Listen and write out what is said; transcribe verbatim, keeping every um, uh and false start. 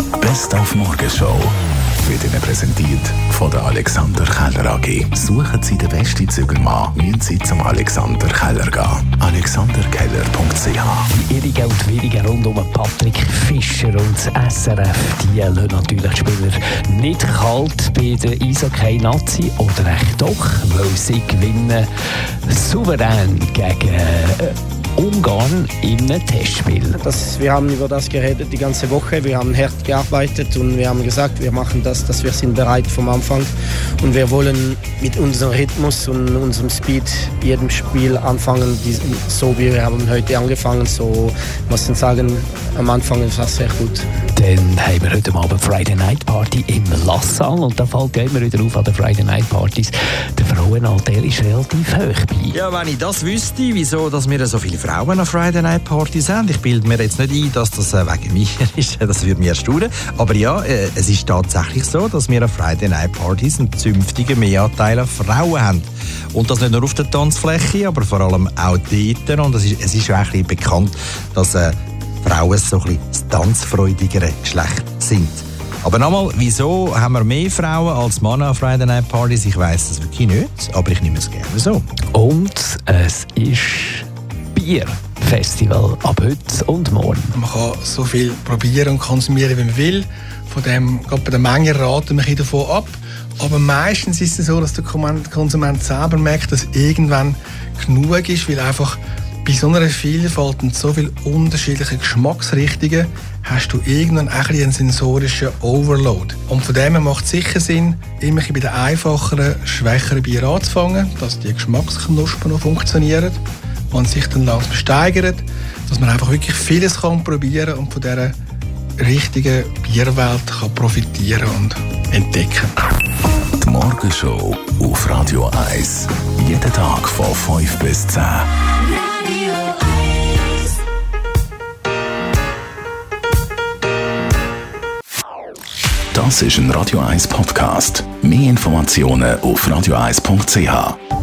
Best auf Morgenshow wird Ihnen präsentiert von der Alexander Keller A G. Suchen Sie den besten Zügelmann, müssen Sie zum Alexander Keller gehen. alexander keller punkt c h. Die irrigen und wirrigen rund um Patrick Fischer und das S R F, die lassen natürlich die Spieler nicht kalt bei der Eishockey-Nazi. Oder echt doch, weil sie gewinnen souverän gegen äh, Ungarn in einem Testspiel. Das, wir haben über das geredet die ganze Woche. Wir haben hart gearbeitet und wir haben gesagt, wir machen das, dass wir sind bereit vom Anfang und wir wollen mit unserem Rhythmus und unserem Speed jedem Spiel anfangen, so wie wir haben heute angefangen. So muss ich sagen, am Anfang ist das sehr gut. Dann haben wir heute Abend Friday Night Party im Lassalle und da fällt ja immer wieder auf an den Friday Night Partys. Der Frauenanteil ist relativ hoch bei. Ja, wenn ich das wüsste, wieso dass wir so viele Frauen an Friday Night Partys haben. Ich bilde mir jetzt nicht ein, dass das wegen mir ist. Das würde mich erstaunen. Aber ja, es ist tatsächlich so, dass wir an Friday Night Partys einen zünftigen Mehranteil an Frauen haben. Und das nicht nur auf der Tanzfläche, aber vor allem auch dort. Und es ist, es ist auch ein bisschen bekannt, dass äh, Frauen so ein bisschen das tanzfreudigere Geschlecht sind. Aber nochmal, wieso haben wir mehr Frauen als Männer an Friday Night Partys? Ich weiss das wirklich nicht, aber ich nehme es gerne so. Und es ist Bierfestival ab heute und morgen. Man kann so viel probieren und konsumieren, wie man will. Von dem, gerade bei der Menge raten wir davon ab. Aber meistens ist es so, dass der Konsument selber merkt, dass irgendwann genug ist, weil einfach bei so einer Vielfalt und so vielen unterschiedlichen Geschmacksrichtungen hast du irgendwann auch einen sensorischen Overload. Und von dem her macht es sicher Sinn, immer bei den einfacheren, schwächeren Bieren anzufangen, dass die Geschmacksknospen noch funktionieren und sich dann langsam steigert, dass man einfach wirklich vieles kann probieren und von dieser richtigen Bierwelt kann profitieren und entdecken. Die Morgenshow auf Radio eins. Jeden Tag von fünf bis zehn. Das ist ein Radio eins Podcast. Mehr Informationen auf radio eins punkt c h.